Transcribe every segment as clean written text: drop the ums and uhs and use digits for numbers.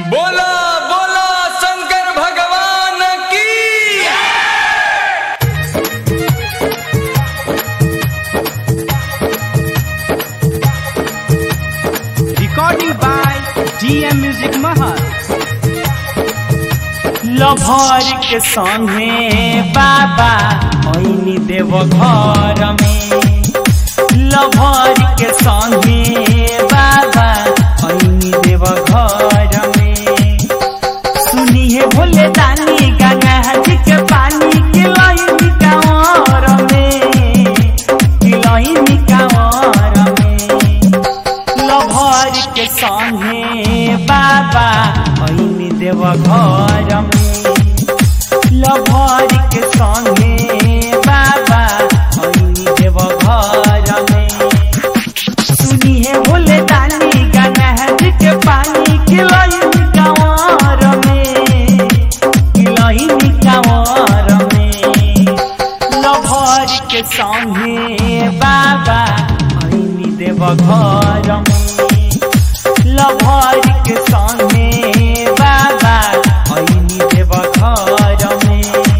बोला बोला शंकर भगवान की। Recording by DM Music Mahal। Lover के संगे बाबा ओइनी देव घर में, लभर के संगे बाबा ओइनी देव घर में। सुनिए भोले दानी गंगा जी के पानी के लईनी कांवर में, लईनी कांवर में। लभर के संगे बाबा ओइनी देव घर में, लभर के संगे बाबा ओइनी देव घर में। सुनिए भोले दानी गंगा जी के पानी के लईनी कांवर में, लईनी कांवर में। लभर के संगे बाबा ओइनी देव घर में, लभर के संगे बाबा ओइनी देव घर में।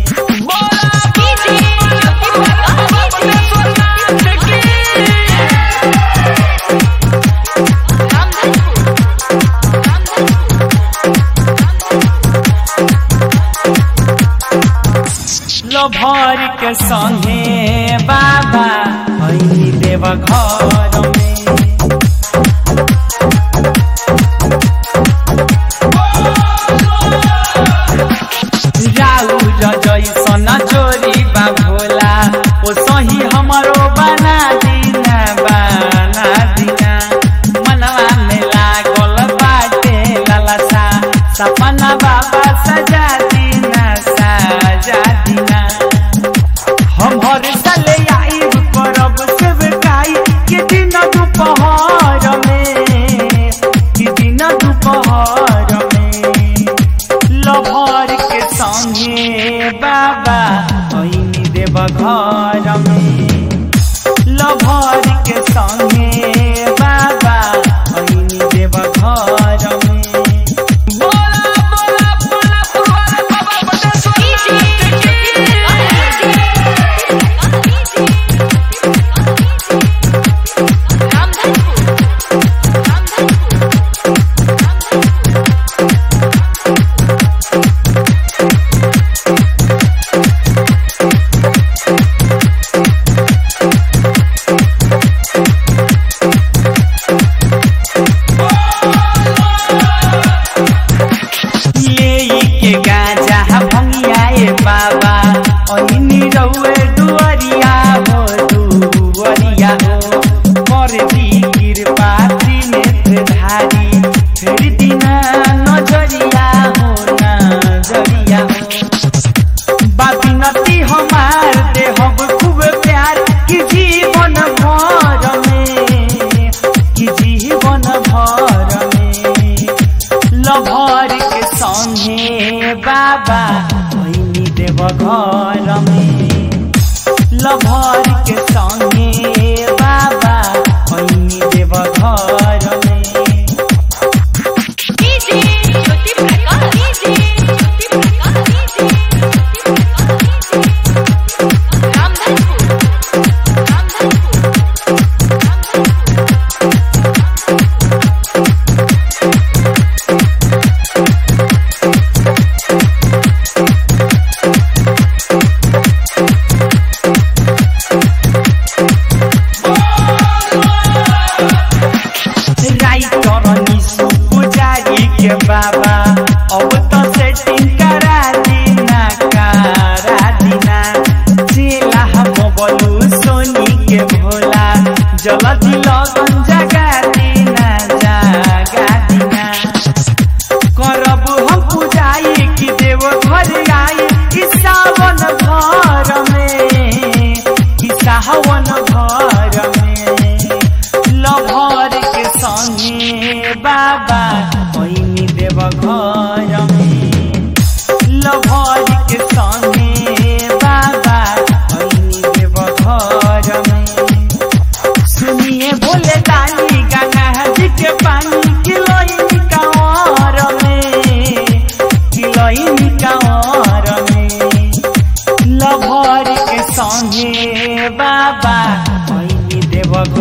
लभर के संगे बाबा ओइनी देव घर में। जैसन चोरी बा भोला ओ सही हमरो बना दीना, बना दीना। मनवा में लागल बाटे लालसा, सपना बाबा सजा दीना, सजा दीना। हम हर साल आइब करब सेवकाई के दिन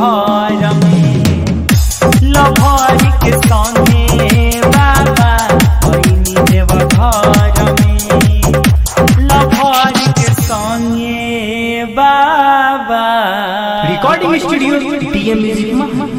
घर में लभर के संगे बाबा ऐनी देव घर में लभर के संगे बाबा। Recording studio TM music.